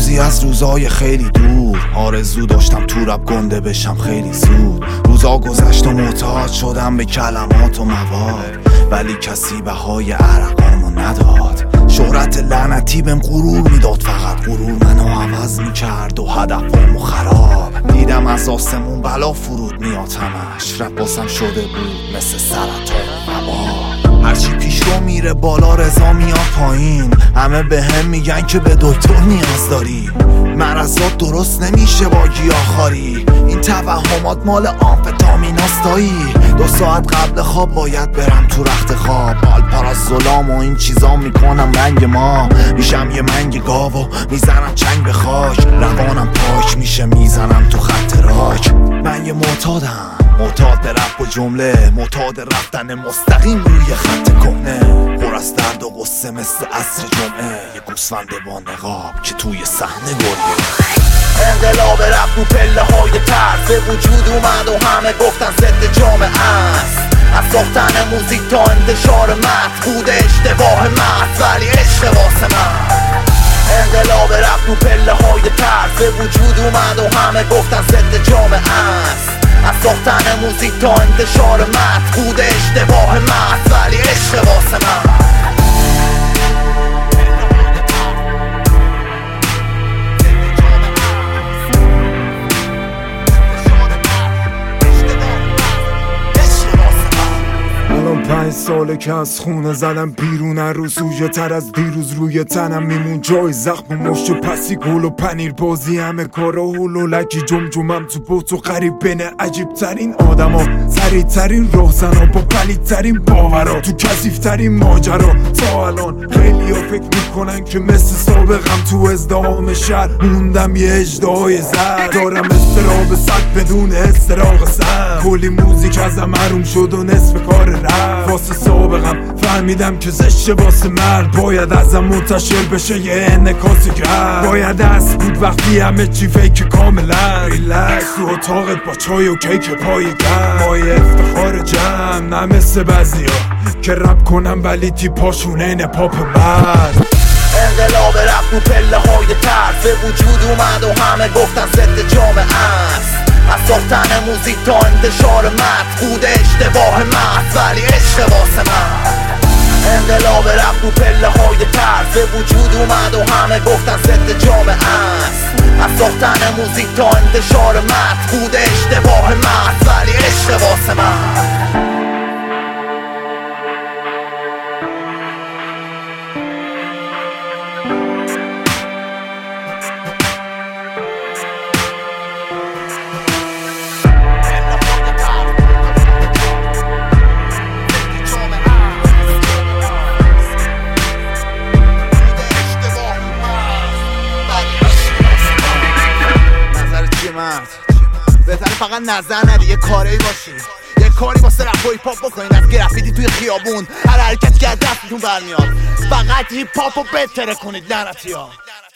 روزی از روزای خیلی دور آرزو داشتم تو رپ گنده بشم خیلی زود. روزا گذشت و معتاد شدم به کلمات و مواد، ولی کسی بهای عرقامو نداد. شهرت لعنتی بهم غرور میداد، فقط غرور منو عوض میکرد و هدفامو خراب. دیدم از آسمون بلا فرود میاد همش، رپ واسم شده بود مثل سرطان وبا. هرچی پیش رو میره بالا رضا میاد پایین، همه به هم میگن که به دکتر نیاز داری. مرضات درست نمیشه با گیاهخواری، این توهمات مال آمفتامیناست دایی. 2 ساعت قبل خواب باید برم تو رخت خواب، آلپارازولام و این چیزا میکنم رنگ ما. میشم یه منگ گاو و میزنم چنگ به خاک، روانم پاک میشه میزنم تو خط راک. من یه معتادم، معتاد به رپ و جمله، معتاد رفتن مستقیم روی خط کهنه. پر از درد و غصه مثل عصر جمعه، یه گوسفند با نقاب که توی صحنه گریه. انقلاب رپ رو پله های ترس به وجود اومد و همه گفتن ضد جامعه است. از ساختن موزیک تا انتشار متن بود اشتباه محض، ولی عشق واسه من. انقلاب رپ رو پله های ترس به وجود اومد و همه گفتن ضد جامعه است. از ساختن موزیک تا انتشار متن بود اشتباه محض، ولی عشق واسه من. الان 5 ساله که از خونه زدم بیرون، هر روز سوژه تر از دیروز روی تنم میمون. جای زخم و مشت و پسی گل و پنیر بازی، همه کارا هول و لکی جمجمم تو بوت و قریب بین عجیب ترین آدما، سریع ترین راهزنا با پلید ترین باورا، تو کثیف ترین ماجرا. تا الان خیلی ها فکر میکنن که مثل سابقم تو ازدهام شهر موندم یه اژدهای زد. دارم استراب صد بدون استراق سم، کلی موزیک ازم محروم شد و نصف کار رفت. واسه سابقم فهمیدم که زشته واسه مرد، باید ازم منتشر بشه یه انعکاسی کرد. باید از بود وقتی همه چی فیک کاملا ریلکس تو اتاقت با چای و کیک پای گرم. مایه افتخار جمع نه مثل بعضیا که رپ کنم ولی تیپاشون اینه پاپ مرد. انقلاب رپ رو پله های ترس به وجود اومد و همه گفتن ضد جامعه است. از ساختن موزیک تا انتشار متن بود اشتباه محض، ولی عشق واسه من. انقلاب رپ رو پله های ترس به وجود اومد و همه گفتن ضد جامعه است. از ساختن موزیک تا انتشار متن بود اشتباه محض، ولی عشق واسه من. بهتره فقط نظر ندی، یه کاری باشی، یه کاری واسه رپ و هیپ هاپ بکنین. از گرافیتی توی خیابون هر حرکتی که از دستتون برمیاد، فقط هیپ هاپ رو بهتره کنید لعنتی‌ها.